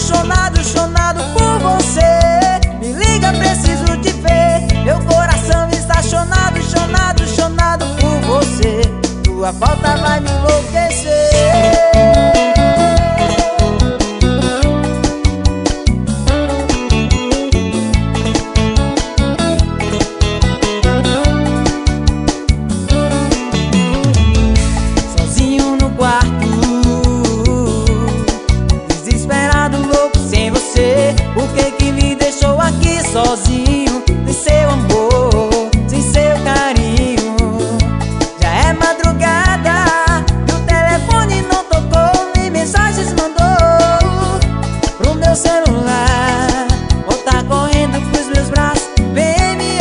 chonado, chonado por você. Me liga, preciso te ver. Meu coração está chonado, chonado, chonado por você. Tua falta vai me enlouquecer. Sozinho, sem seu amor, sem seu carinho. Já é madrugada e o telefone não tocou, nem mensagens mandou pro meu celular. Volta correndo pros meus braços, vem me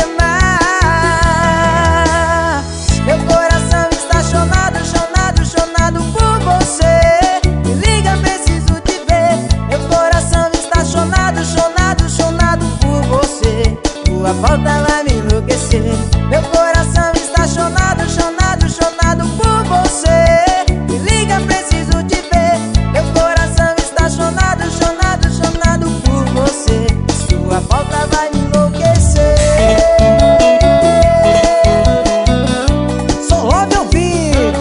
amar. Meu coração está chonado, chonado, chonado por você. Me liga, preciso te ver. Meu coração está chonado, chonado, chonado por você. Tua falta vai me enlouquecer. Meu coração está chonado, chonado, chonado por você. Me liga, preciso te ver. Meu coração está chonado, chonado, chonado por você. Sua falta vai me enlouquecer. Só ouve ouvir.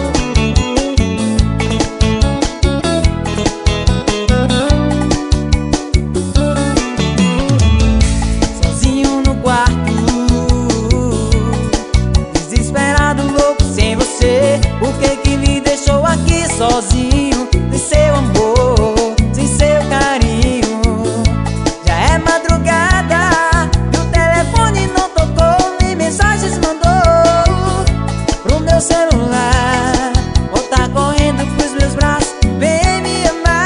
Sozinho no quarto, desesperado, louco sem você. Por que que me deixou aqui sozinho, sem seu amor, sem seu carinho? Já é madrugada e o telefone não tocou, nem mensagens mandou pro meu celular. Volta correndo pros meus braços, vem me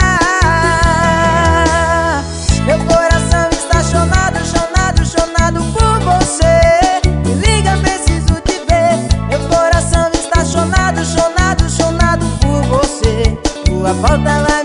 amar. Meu coração está chonado, chonado, chonado por você. Me liga, preciso te ver. Meu coração está chonado, chonado, chonado por você. Tua falta vai